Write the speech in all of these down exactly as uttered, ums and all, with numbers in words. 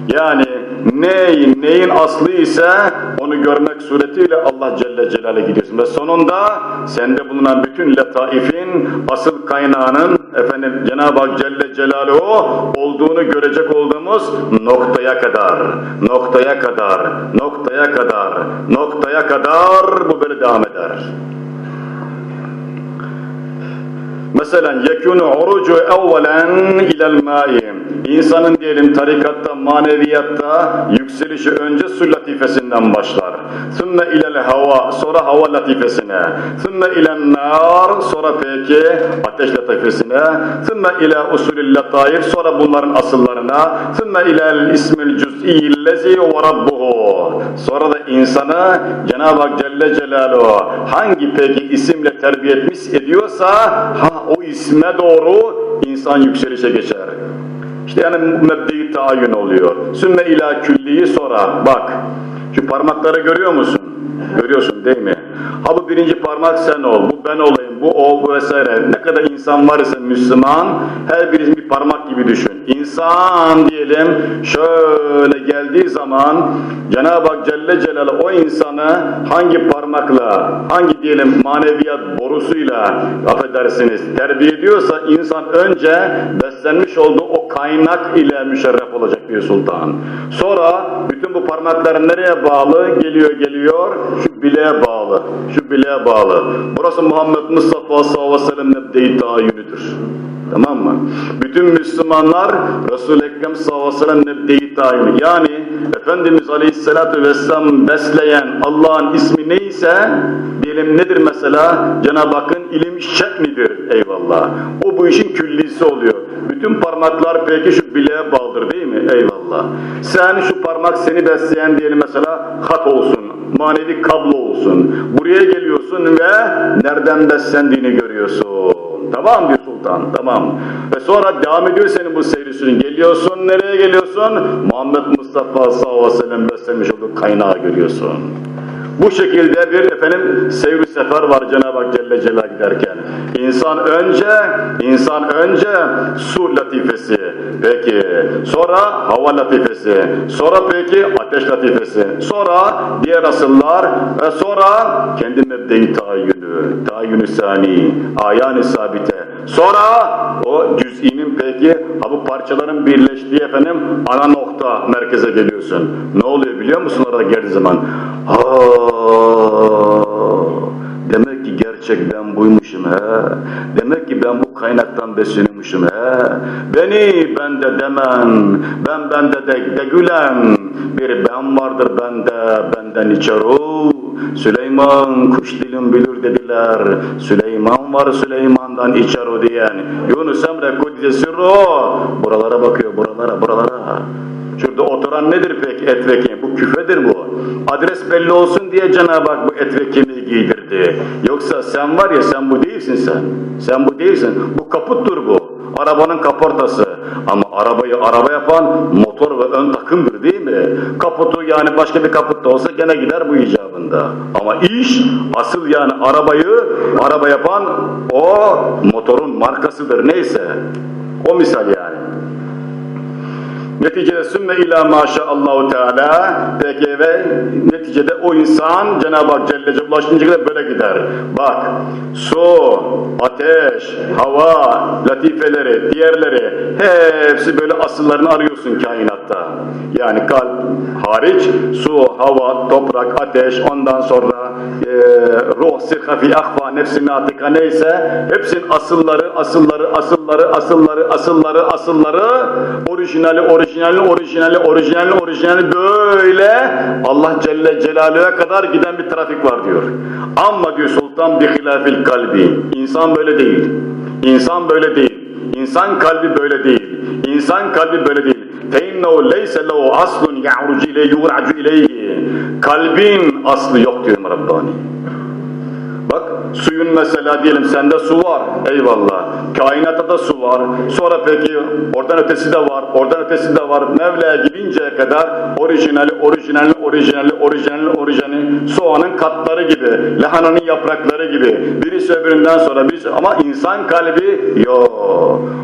Yani ney, neyin aslı ise onu görmek suretiyle Allah Celle Celaluhu'ya gidiyorsun. Ve sonunda sende bulunan bütün letaifin asıl kaynağının efendim Cenab-ı Hak Celle Celaluhu olduğunu görecek olduğumuz noktaya kadar, noktaya kadar, noktaya kadar, noktaya kadar bu böyle devam eder. Mesela yekûnü orucu evvelen ilel mâi. İnsanın diyelim tarikatta, maneviyatta yükselişi önce su latifesinden başlar. Sümme ilel hava, sonra hava latifesine. Sümme ilen nar, sonra peki ateş latifesine. Sümme ila usulil lataif, sonra bunların asıllarına. Sümme ilel ismil cüz'iyyillezi ve rabbuhu. Sonra da insanı Cenab-ı Hak Celle Celaluhu hangi peki isimle terbiye etmiş ediyorsa ha o isme doğru insan yükselişe geçer. İşte yani mebde-i tayin oluyor. Sümme ila külliyi sonra bak şu parmakları görüyor musun? Görüyorsun değil mi? Ha bu birinci parmak sen ol, bu ben olayım, bu o, bu vesaire. Ne kadar insan var ise Müslüman, her birisi bir parmak gibi düşün. İnsan diyelim şöyle geldiği zaman Cenab-ı Hak Celle Celaluhu o insanı hangi parmakla, hangi diyelim maneviyat borusuyla affedersiniz terbiye ediyorsa insan önce beslenmiş olduğu o kaynak ile müşerref olacak bir sultan. Sonra bütün bu parmaklar nereye bağlı? Geliyor geliyor şu bileğe bağlı. Şu bileğe bağlı. Burası Muhammed Mustafa sallallahu aleyhi ve sellem nebde-i tayyünüdür. Tamam mı? Bütün Müslümanlar Resul-i Ekrem sallallahu aleyhi ve sellem nebde-i tayyünü. Yani Efendimiz aleyhissalatu vesselam besleyen Allah'ın ismi neyse diyelim nedir mesela? Cenab-ı Hakk'ın ilim şeknidir. Eyvallah. O bu işin küllisi oluyor. Bütün parmaklar peki şu bileğe bağlıdır değil mi? Eyvallah. Sen şu parmak seni besleyen diyelim mesela hat olsun. Manevi kablo olsun. Buraya geliyorsun ve nereden beslendiğini görüyorsun. Tamam diyor sultan, tamam. Ve sonra devam ediyor senin bu seyrisinin. Geliyorsun, nereye geliyorsun? Muhammed Mustafa sallallahu aleyhi ve sellem beslenmiş olduğu kaynağı görüyorsun. Bu şekilde bir efendim seyr-i sefer var Cenab-ı Hak Celle Celaluhu giderken. İnsan önce, insan önce su latifesi, peki sonra hava latifesi, sonra peki ateş latifesi, sonra diğer asıllar ve sonra kendi mebde-i tayyünü, tayyünü sani, ayan-ı sabite. Sonra o cüz'inin peki bu parçaların birleştiği efendim ana nokta merkeze geliyorsun. Ne oluyor biliyor musun orada geldiği zaman? Aa, demek ki gerçek ben buymuşum he. Demek ki ben bu kaynaktan besleniyormuşum he. Beni bende demen, ben bende de, de gülen bir ben vardır bende, benden içer o. Süleyman kuş dilim bilir dediler. Süleyman var Süleyman'dan içer o diyen. Yunus Emre Kudüs'e sürro. Buralara bakıyor, buralara, buralara. Şurada oturan nedir peki et ve kemik? Bu küfedir bu. Adres belli olsun diye Cenab-ı Hak bu et ve kemiği giydirdi. Yoksa sen var ya sen bu değilsin sen. Sen bu değilsin. Bu kaputtur bu. Arabanın kaportası. Ama arabayı araba yapan motor ve ön takımdır değil mi? Kaputu yani başka bir kaput da olsa gene gider bu icabında. Ama iş asıl yani arabayı araba yapan o motorun markasıdır neyse. O misal yani. Neticede sümme ila maşaallahu teala peki ve neticede o insan Cenab-ı Hak Celle Celle ulaşınca kadar böyle gider. Bak su, ateş, hava, latifeleri, diğerleri hepsi böyle asıllarını arıyorsun kainatta. Yani kalp hariç su, hava, toprak, ateş ondan sonra e, ruh, sirha fi akfa, nefsi natika neyse hepsinin asılları, asılları, asılları, asılları, asılları, asılları orijinali, orijinali Orijinali, orijinali, orijinali, orijinali böyle Allah Celle Celaluhu'ya kadar giden bir trafik var diyor. Amma diyor sultan bi hilafil kalbi. İnsan böyle değil. İnsan böyle değil. İnsan kalbi böyle değil. İnsan kalbi böyle değil. فَاِنَّهُ لَيْسَ لَهُ أَصْلٌ يَعْرُجُ اِلَيْهِ يُغْرَعُ اِلَيْهِ. Kalbin aslı yok diyor Rabbani. Bak suyun mesela diyelim sende su var eyvallah. Kainatta da su var. Sonra peki oradan ötesi de var. Oradan ötesi de var. Mevla'ya gidinceye kadar orijinali, orijinali, orijinali, orijinali, orijinali soğanın katları gibi, lahananın yaprakları gibi. Birisi öbüründen sonra birisi ama insan kalbi yok. O tok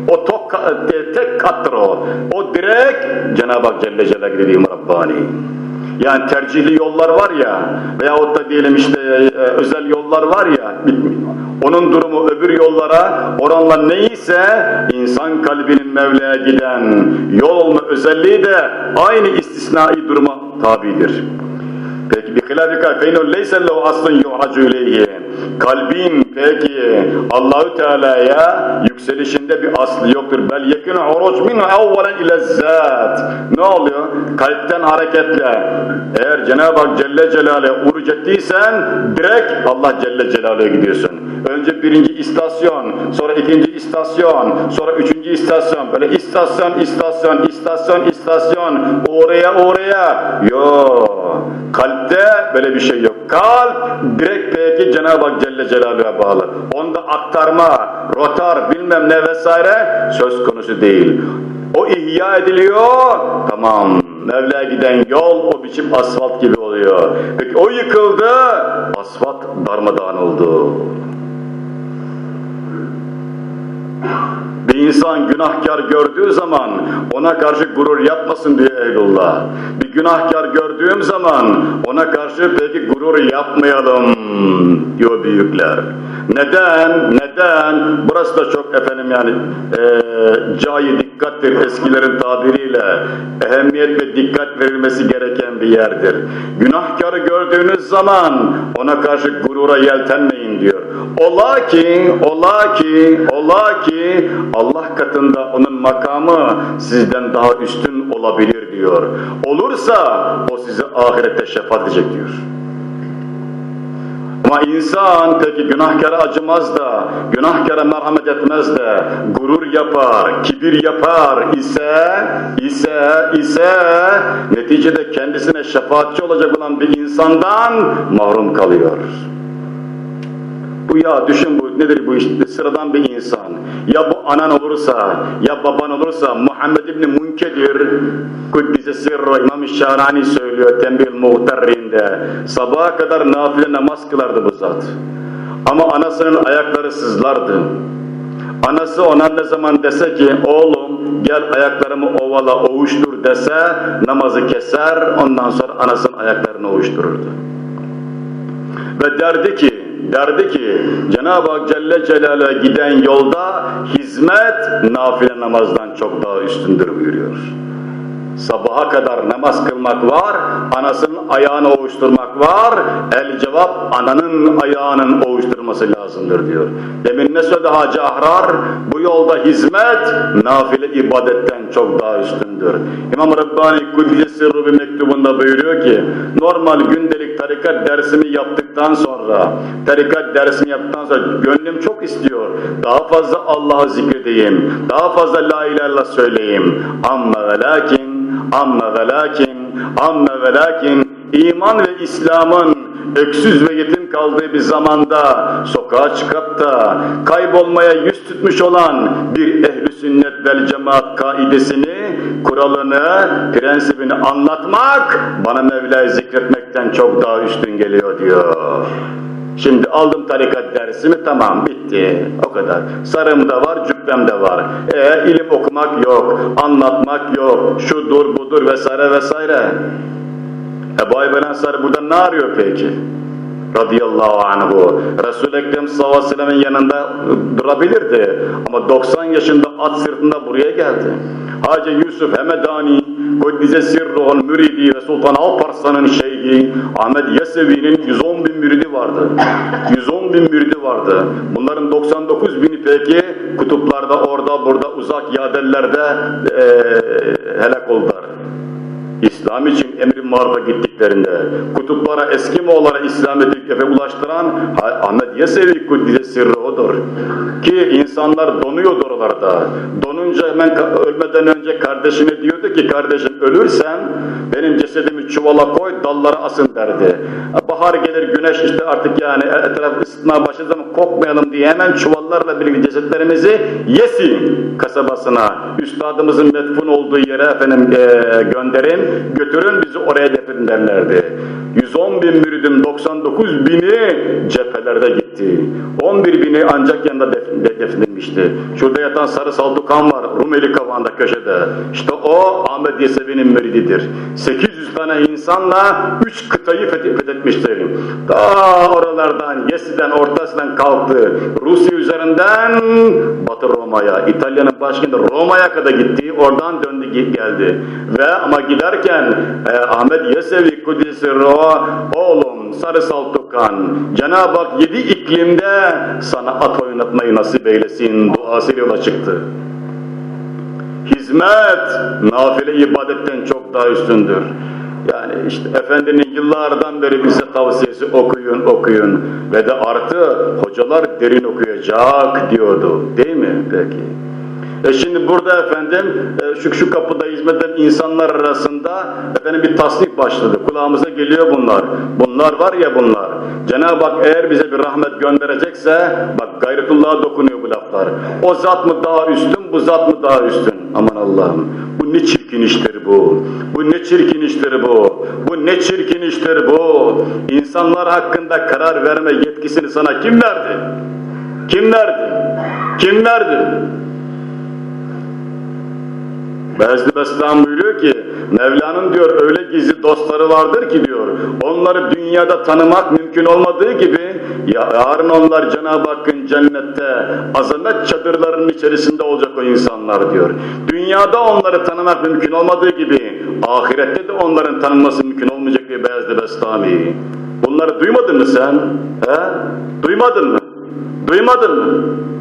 O tek kattır o. O direkt Cenab-ı Hak Celle Celaluhu dediğim Rabbani. Yani tercihli yollar var ya veyahut da diyelim işte e, özel yollar var ya, onun durumu öbür yollara oranla neyse insan kalbinin Mevla'ya giden yol olma özelliği de aynı istisnai duruma tabidir. Peki bir hilafika feynul leyse lehu aslın yu'acu ileyhi. Kalbin peki Allahü Teala'ya yükselişinde bir aslı yoktur. Bel yekunu uruc minhu evvelen ile zat. Ne oluyor? Kalpten hareketle eğer Cenab-ı Hak Celle Celaluhu'ya uruc ettiysen direkt Allah Celle Celaluhu'ya gidiyorsun. Önce birinci istasyon, sonra ikinci istasyon, sonra üçüncü istasyon, böyle istasyon, istasyon, istasyon, istasyon, oraya oraya. Yok. Kalpte böyle bir şey yok. Kalp direkt peki Cenab-ı Hak Celle Celaluhu'ya bağlı. Onda aktarma, rotar, bilmem ne vesaire söz konusu değil. O ihya ediliyor, tamam. Mevla'ya giden yol o biçim asfalt gibi oluyor. Peki o yıkıldı, asfalt darmadağın oldu. Bir insan günahkar gördüğü zaman ona karşı gurur yapmasın diye ehlullah. Bir günahkar gördüğüm zaman ona karşı peki gurur yapmayalım diyor büyükler. Neden? Neden? Burası da çok efendim yani e, cayi dikkattir eskilerin tabiriyle. Ehemmiyet ve dikkat verilmesi gereken bir yerdir. Günahkarı gördüğünüz zaman ona karşı gurura yeltenmeyin diyor. Ola ki, ola ki, ola ki Allah katında onun makamı sizden daha üstün olabilir diyor. Olursa o size ahirette şefaat edecek diyor. Ama insan peki günahkara acımaz da, günahkara merhamet etmez de, gurur yapar, kibir yapar ise, ise, ise neticede kendisine şefaatçi olacak olan bir insandan mahrum kalıyor. Bu ya düşün bu nedir bu işte sıradan bir insan. Ya bu anan olursa, ya baban olursa Muhammed İbni Munkedir, Kuddise Sirru İmam-ı Şahrani söylüyor Tembih-ül Muhterri'nde. Sabaha kadar nafile namaz kılardı bu zat. Ama anasının ayakları sızlardı. Anası ona ne zaman dese ki oğlum gel ayaklarımı ovala ovuştur dese namazı keser, ondan sonra anasının ayaklarını ovuştururdu. Ve derdi ki derdi ki Cenab-ı Hak Celle Celaluhu'ya giden yolda hizmet nafile namazdan çok daha üstündür buyuruyor. Sabaha kadar namaz kılmak var, anasının ayağını ovuşturmak var, el cevap ananın ayağının ovuşturması lazımdır diyor. Demin ne söyledi Hacı Ahrar? Bu yolda hizmet nafile ibadetten çok daha üstündür. İmam Rabbani Kuddise Sirru bir mektubunda buyuruyor ki normal gündelik tarikat dersimi yaptıktan sonra tarikat dersimi yaptıktan sonra gönlüm çok istiyor. Daha fazla Allah'ı zikredeyim, daha fazla la ilahe illallah söyleyeyim. Amma ve lakin Amma ve lakin, amma ve lakin, iman ve İslam'ın öksüz ve yetim kaldığı bir zamanda sokağa çıkıp da kaybolmaya yüz tutmuş olan bir ehl-i sünnet vel cemaat kaidesini, kuralını, prensibini anlatmak bana Mevla'yı zikretmekten çok daha üstün geliyor diyor. Şimdi aldım tarikat dersimi, tamam bitti, o kadar. Sarım da var, cübbem de var. E ilim okumak yok, anlatmak yok, şudur budur vesaire vesaire. Ebu Ayyub el-Ensari burada ne arıyor peki? Radıyallahu anhu. Resul-i Ekrem sallallahu aleyhi ve sellem'in yanında durabilirdi. Ama doksan yaşında at sırtında buraya geldi. Hacı Yusuf Hemedani, Kuddise Sirruh'un müridi ve Sultan Alparslan'ın şeyhi Ahmet Yesevi'nin yüz on bin müridi vardı. yüz on bin müridi vardı. Bunların doksan dokuz bini peki kutuplarda, orada, burada, uzak yadellerde ee, helak oldular. İslam için emri marufa gittiklerinde, kutuplara, Eskimoğullara İslam'ı ve ulaştıran Ahmet Yesevi Kuddise Sirru odur. Ki insanlar donuyordu oralarda. Donunca hemen ölmeden önce kardeşine diyordu ki, kardeşim ölürsem benim cesedimi çuvala koy, dallara asın derdi. Bahar gelir, güneş işte artık yani etraf ısıtmaya başladığı zaman kokmayalım diye hemen çuvallarla birlikte cesetlerimizi Yesi kasabasına, üstadımızın metfun olduğu yere efendim e, gönderin, götürün bizi oraya defin derlerdi. yüz on bin müridin doksan dokuz bini cephelerde gitti. on bir bini ancak yanında defin, defnedilmişti. Şurada yatan sarı saltukan var, Rumeli kavağında köşede. İşte o Ahmet Yesevi'nin mürididir. sekiz yüz tane insanla üç kıtayı fethetmiştir. Ta oralardan, Yesi'den, Ortas'tan kalktı. Rusya üzerinden Batı Roma'ya, İtalya'nın başkenti Roma'ya kadar gitti. Oradan döndü geldi. Ve ama giderken e, Ahmet Yesevi Kudüs'ü oğlum sarı saltukan, Cenab-ı Hak yedi iklimde sana at oynatmayı nasip eylesin duasıyla yola çıktı. Hizmet, nafile ibadetten çok daha üstündür. Yani işte Efendinin yıllardan beri bize tavsiyesi okuyun, okuyun ve de artı hocalar derin okuyacak diyordu. Değil mi peki? E şimdi burada efendim şu şu kapıda hizmet eden insanlar arasında efendim bir tasdik başladı. Kulağımıza geliyor bunlar. Bunlar var ya bunlar. Cenab-ı Hak eğer bize bir rahmet gönderecekse bak gayretullah'a dokunuyor bu laflar. O zat mı daha üstün, bu zat mı daha üstün? Aman Allah'ım. Bu ne çirkin iştir bu. Bu ne çirkin iştir bu. Bu ne çirkin iştir bu. İnsanlar hakkında karar verme yetkisini sana kim verdi? Kim verdi? Kim verdi? Bezli Bestam buyuruyor ki Mevla'nın diyor öyle gizli dostları vardır ki diyor onları dünyada tanımak mümkün olmadığı gibi yarın onlar Cenab-ı Hakk'ın cennette azamet çadırlarının içerisinde olacak o insanlar diyor. Dünyada onları tanımak mümkün olmadığı gibi ahirette de onların tanınması mümkün olmayacak diye Bezli Bestami. Bunları duymadın mı sen? He? Duymadın mı? Duymadın mı?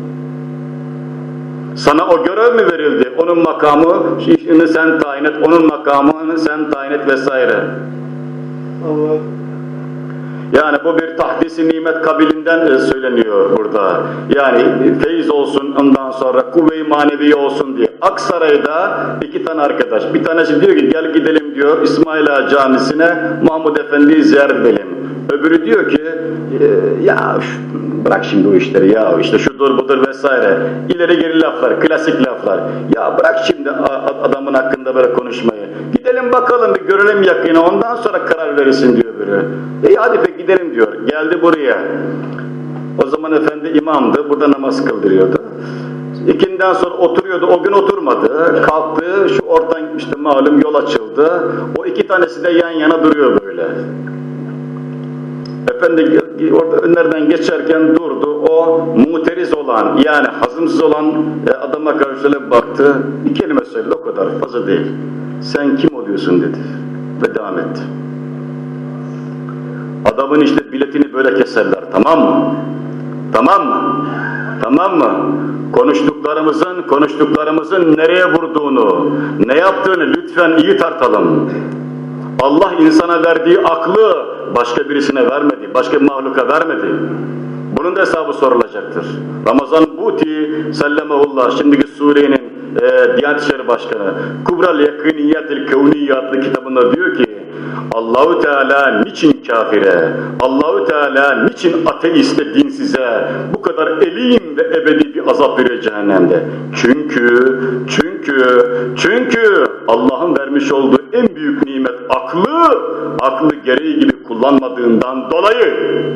Sana o görev mi verildi? Onun makamı, işini sen tayin et, onun makamını sen tayin et vesaire. Allah. Yani bu bir tahdis-i nimet kabilinden söyleniyor burada. Yani feyiz olsun, ondan sonra kuvve-i manevi olsun diye. Aksaray'da iki tane arkadaş, bir tanesi diyor ki gel gidelim diyor İsmail Ağa Camisi'ne Mahmud Efendi'yi ziyaret edelim. Öbürü diyor ki e, ya bırak şimdi o işleri ya işte şudur budur vesaire. İleri geri laflar, klasik laflar. Ya bırak şimdi adamın hakkında böyle konuşmayı. Gidelim bakalım bir görelim yakını ondan sonra karar verirsin diyor öbürü. E hadi peki gidelim diyor. Geldi buraya. O zaman efendi imamdı. Burada namaz kıldırıyordu. İkinden sonra oturuyordu. O gün oturmadı. Kalktı. Şu oradan işte malum yol açıldı. O iki tanesi de yan yana duruyor böyle. Efendi orada önlerden geçerken durdu. O muteriz olan yani hazımsız olan adama karşı baktı. Bir kelime söyledi o kadar fazla değil. Sen kim oluyorsun dedi. Ve devam etti. Adamın işte biletini böyle keserler tamam mı? Tamam mı? Tamam mı? Konuştuklarımızın, konuştuklarımızın nereye vurduğunu, ne yaptığını lütfen iyi tartalım. Allah insana verdiği aklı başka birisine vermedi, başka bir mahluka vermedi. Bunun da hesabı sorulacaktır. Ramazan Buti Sellemehullah, şimdiki Suriye'nin e, Diyanet İşleri Başkanı, Kubral Yakiniyatil Kevniyye adlı kitabında diyor ki, Allahu Teala niçin kafire, Allahu Teala niçin ateiste, dinsize bu kadar elim ve ebedi bir azap veriyor cehennemde? Çünkü, çünkü, çünkü Allah'ın vermiş olduğu en büyük nimet aklı, aklı gereği gibi kullanmadığından dolayı.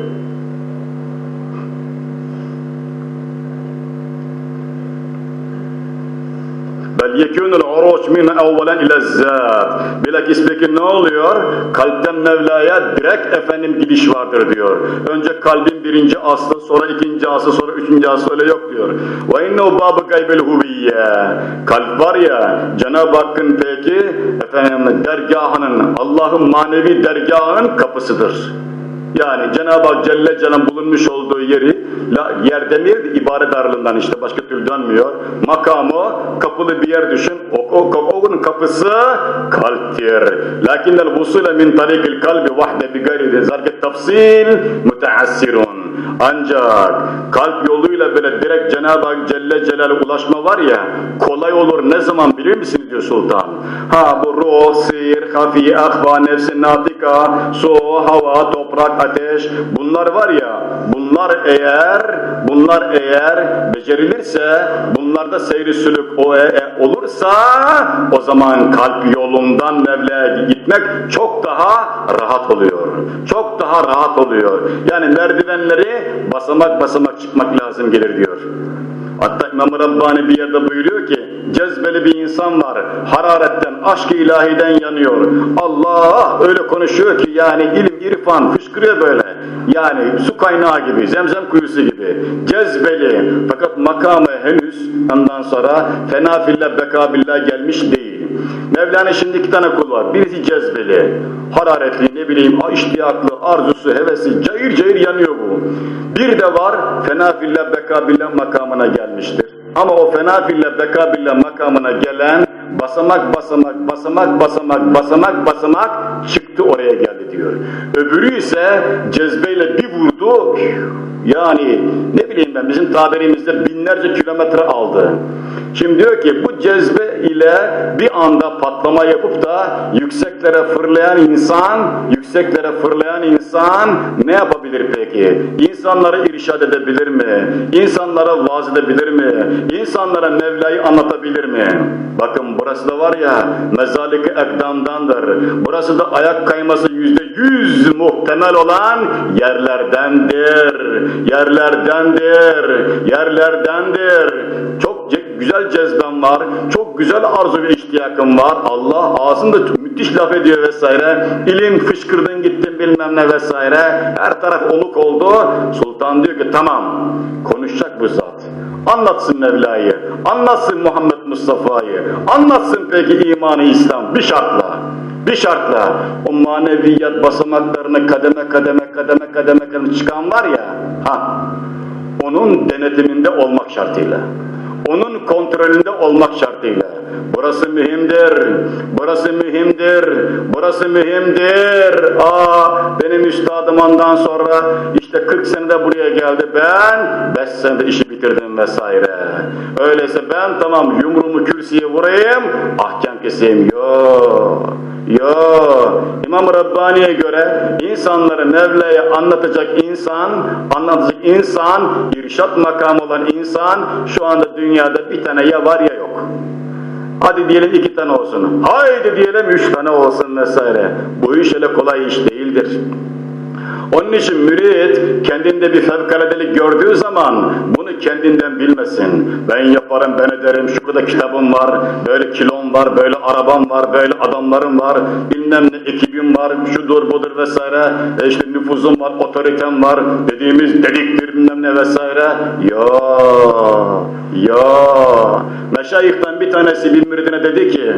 Bel yekunul uruç min evvelen ile zat. Bilakis peki ne oluyor? Kalpten Mevla'ya direkt efendim gidiş vardır diyor. Önce kalbin birinci aslı, sonra ikinci aslı, sonra üçüncü aslı öyle yok diyor. Ve innehu babu gaybel huviyye. Kalp var ya, Cenab-ı Hakk'ın peki efendim dergahının, Allah'ın manevi dergahının kapısıdır. Yani Cenab-ı Hak Celle Celle'nin bulunmuş olduğu yeri, yer demir ibaret darlığından işte başka türlü dönmüyor. Makamı kapalı bir yer düşün. O, o, onun kapısı kalptir. Lakinnel vusule min tarikil kalbi vahde bi gayri zarket tafsil müteassirun. Ancak kalp yoluyla böyle direkt Cenab-ı Hak Celle Celal'e ulaşma var ya, kolay olur ne zaman bilir misiniz diyor sultan. Ha bu ruh, sir, hafi, ahva, nefsi, natika, su, hava, toprak, ateş, bunlar var ya, bunlar eğer, bunlar eğer becerilirse, bunlarda seyri sülük o, e, olursa, o zaman kalp yolundan Mevla'ya gitmek çok daha rahat oluyor. Çok daha rahat oluyor. Yani merdivenleri basamak basamak çıkmak lazım gelir diyor. Hatta İmam-ı Rabbani bir yerde buyuruyor ki, cezbeli bir insan var, hararetten, aşk-ı ilahiden yanıyor. Allah öyle konuşuyor ki yani ilim, irfan fışkırıyor böyle. Yani su kaynağı gibi, zemzem kuyusu gibi. Cezbeli, fakat makamı henüz ondan sonra fena fillah beka billah gelmiş değil. Mevlana şimdi iki tane kul var. Birisi cezbeli, hararetli, ne bileyim, iştiyaklı, arzusu, hevesi, cayır cayır yanıyor bu. Bir de var, fena fillah beka billah makamına gelmiştir. Ama o fena fillah beka billah makamına gelen basamak basamak basamak basamak basamak basamak çıktı oraya geldi diyor. Öbürü ise cezbeyle bir vurdu, yani ne bileyim ben, bizim tabirimizde binlerce kilometre aldı. Şimdi diyor ki bu cezbe ile bir anda patlama yapıp da yükseklere fırlayan insan, yükseklere fırlayan insan ne yapabilir peki? İnsanları irşad edebilir mi? İnsanlara vaaz edebilir mi? İnsanlara Mevla'yı anlatabilir mi? Bakın burası da var ya, mezalik-i ekdamdandır. Burası da ayak kayması yüzde yüz muhtemel olan yerlerdendir. Yerlerdendir. Yerlerdendir. Çok güzel cezbem var, çok güzel arzu ve iştiyakım var. Allah ağzında müthiş laf ediyor vesaire. İlim fışkırdın gittin bilmem ne vesaire. Her taraf oluk oldu. Sultan diyor ki tamam, konuşacak bu zat. Anlatsın Mevla'yı, anlatsın Muhammed Mustafa'yı, anlatsın peki imanı İslam bir şartla. Bir şartla o maneviyat basamaklarını kademe kademe kademe kademe kademe çıkan var ya, ha, onun denetiminde olmak şartıyla. Onun kontrolünde olmak şartıyla. Burası mühimdir, burası mühimdir, burası mühimdir. Aa, benim üstadım ondan sonra işte kırk senede buraya geldi, ben beş senede işi bitirdim vesaire. Öyleyse ben tamam yumruğumu kürsüye vurayım, ahkam keseyim. Yo, yo. İmam-ı Rabbani'ye göre insanları Mevla'ya anlatacak insan, anlatacak insan, irşat makamı olan insan şu anda dünyada bir tane ya var ya yok. Hadi diyelim iki tane olsun, haydi diyelim üç tane olsun vesaire. Bu iş öyle kolay iş değildir. Onun için mürit kendinde bir fevkaladelik gördüğü zaman bunu kendinden bilmesin. Ben yaparım, ben ederim, şu kadar kitabım var, böyle kilom var, böyle arabam var, böyle adamlarım var, bilmem ne ekibim var, şudur budur vesaire, e işte nüfuzum var, otoritem var, dediğimiz dediktir bilmem ne vesaire. Ya, ya. Meşayihten bir tanesi bir müridine dedi ki,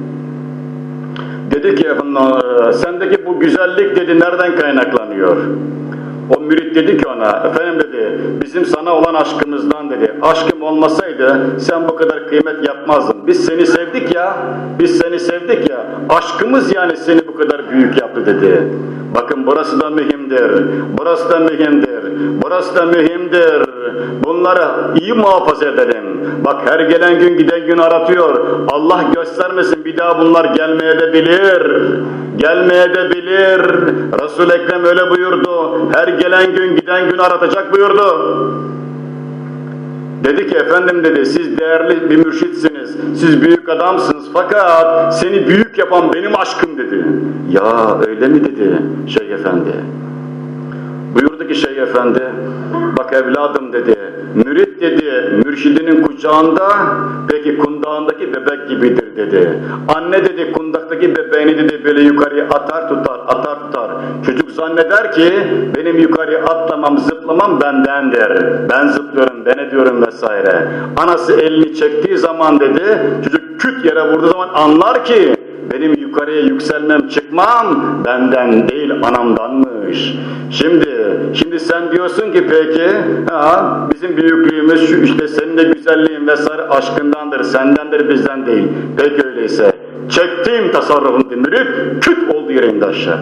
Dedi ki efendim, sendeki bu güzellik dedi nereden kaynaklanıyor? O mürit dedi ki ona, efendim dedi, bizim sana olan aşkımızdan dedi. Aşkım olmasaydı sen bu kadar kıymet yapmazdın. Biz seni sevdik ya, biz seni sevdik ya, aşkımız yani seni bu kadar büyük yaptı dedi. Bakın burası da mühimdir, burası da mühimdir, burası da mühimdir. Bunları iyi muhafaza edelim. Bak her gelen gün giden gün aratıyor. Allah göstermesin bir daha bunlar gelmeye de bilir. Gelmeye de bilir. Resul-i Ekrem öyle buyurdu. Her gelen gün giden gün aratacak buyurdu. Dedi ki efendim dedi, siz değerli bir mürşitsiniz, siz büyük adamsınız fakat seni büyük yapan benim aşkım dedi. Ya öyle mi dedi Şeyh Efendi? Buyurdu ki Şeyh Efendi, bak evladım dedi, mürit dedi, mürşidinin kucağında, peki kundağındaki bebek gibidir dedi. Anne dedi, kundaktaki bebeğini dedi böyle yukarıya atar tutar, atar tutar. Çocuk zanneder ki benim yukarıya atlamam, zıplamam bendendir. Ben zıplıyorum, ben ediyorum vesaire. Anası elini çektiği zaman dedi, çocuk küt yere vurduğu zaman anlar ki benim yukarıya yükselmem, çıkmam benden değil anamdanmış. Şimdi, şimdi sen diyorsun ki peki, ha, bizim büyüklüğümüz şu işte senin de güzelliğin vesaire aşkındandır, sendendir, bizden değil. Peki öyleyse, çektiğim tasarrufun mürit, küt oldu yere indi aşağı.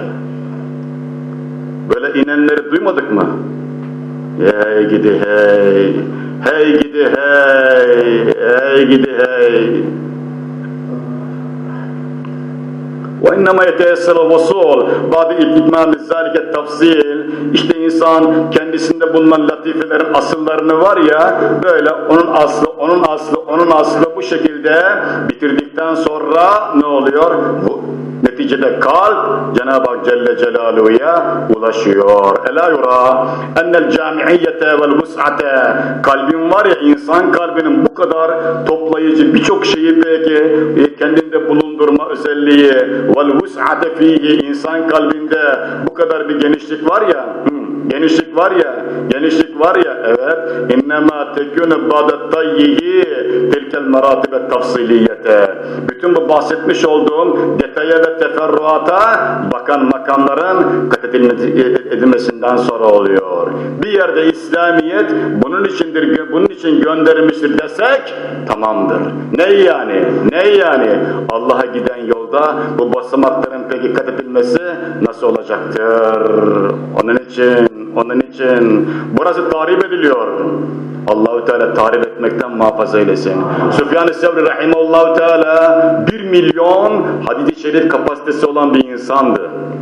Böyle inenleri duymadık mı? Hey gidi hey, hey gidi hey, hey gidi hey. وَاِنَّمَا يَتَيَسَّرَ الْوَصُولُ بَعْدِ اِتْمَامِ ذَٰلِكَ التَّفْصِيلِ İşte insan kendisinde bulunan latifelerin asıllarını var ya, böyle onun aslı, onun aslı, onun aslı bu şekilde bitirdikten bittikten sonra ne oluyor? Bu, neticede kalp Cenab-ı Hak Celle Celaluhu'ya ulaşıyor. Ela yura ennel camiiyete vel vus'ate, kalbin var ya, insan kalbinin bu kadar toplayıcı birçok şeyi peki kendinde bulundurma özelliği, vel vus'ate fihi, insan kalbinde bu kadar bir genişlik var ya, hı, genişlik var ya, genişlik var ya, evet, innema tekûne ba'de tayyihi tilkel meratibet tafsiliyete, bütün bu bahsetmiş olduğum detaya ve teferruata bakan makamların kat edilmesinden sonra oluyor. Bir yerde İslamiyet bunun içindir, bunun için gönderilmiştir desek tamamdır. Ne yani? Ne yani? Allah'a giden yolda bu basamakların peki kat edilmesi nasıl olacaktır? Onun için, onun için burası tahrip ediliyor. Allahu Teala tahrip etmekten muhafaza eylesin. Süfyan-ı Sevri rahimehullahu Teala bir milyon hadis-i şerif kapasitesi olan bir insandı.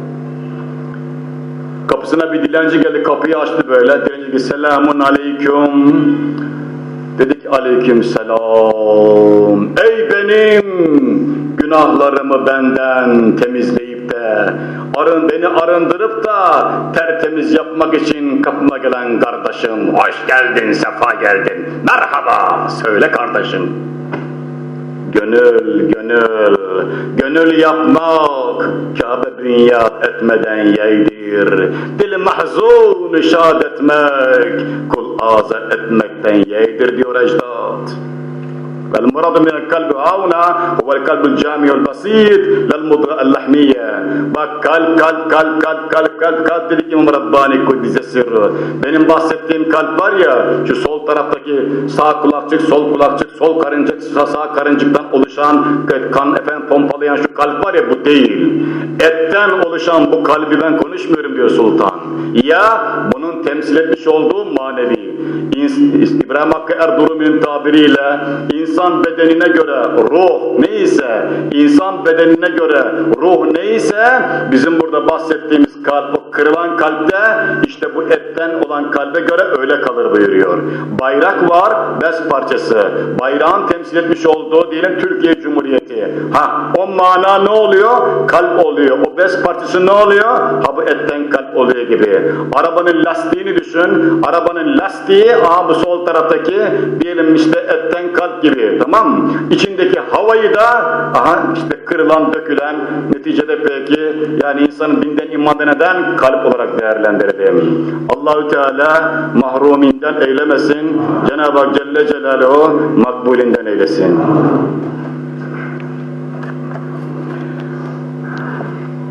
Kapısına bir dilenci geldi, kapıyı açtı böyle. Dilenci ki selamun aleyküm. Dedik aleyküm selam. Ey benim günahlarımı benden temizleyip de arın beni arındırıp da tertemiz yapmak için kapıma gelen kardeşim, hoş geldin, sefa geldin, merhaba söyle kardeşim. Gönül, gönül, gönül yapmak Kabe bünyat etmeden yeydir. Dil mahzun şad etmek, kul azat etmekten yeydir diyor ecdad. Vel muradu minel kalbi havna huvel kalbul camiul basit lel mudga'el lahmiye. Bak kalp, kalp, kalp, kalp, kalp, kalp, kalp dedik İmam Rabbani Kuddise sırrı. Benim bahsettiğim kalp var ya, şu sol taraftaki sağ kulakçık, sol kulakçık, sol karıncık, sağ karıncıktan oluşan kan efendim pompalayan şu kalp var ya, bu değil. Etten oluşan bu kalbi ben konuşmuyorum diyor Sultan. Ya bunun temsil etmiş olduğu manevi. İbrahim Hakkı Erdurumi'nin tabiriyle insan bedenine göre ruh neyse, insan bedenine göre ruh neyse, bizim burada bahsettiğimiz kalp, o kırılan kalpte işte bu etten olan kalbe göre öyle kalır buyuruyor. Bayrak var, bez parçası. Bayrağın temsil etmiş olduğu diyelim Türkiye Cumhuriyeti. Ha, o mana ne oluyor? Kalp oluyor. O bez parçası ne oluyor? Ha, bu etten kalp oluyor gibi. Arabanın lastiğini düşün. Arabanın lastiği, aha bu sol taraftaki diyelim işte etten kalp gibi. Tamam mı? İçindeki havayı da aha işte kırılan, dökülen, neticede peki yani insanın dinden imandan eden kalp olarak değerlendirelim. Allahü Teala mahruminden eylemesin. Cenab-ı Hak Celle Celaluhu makbulinden eylesin.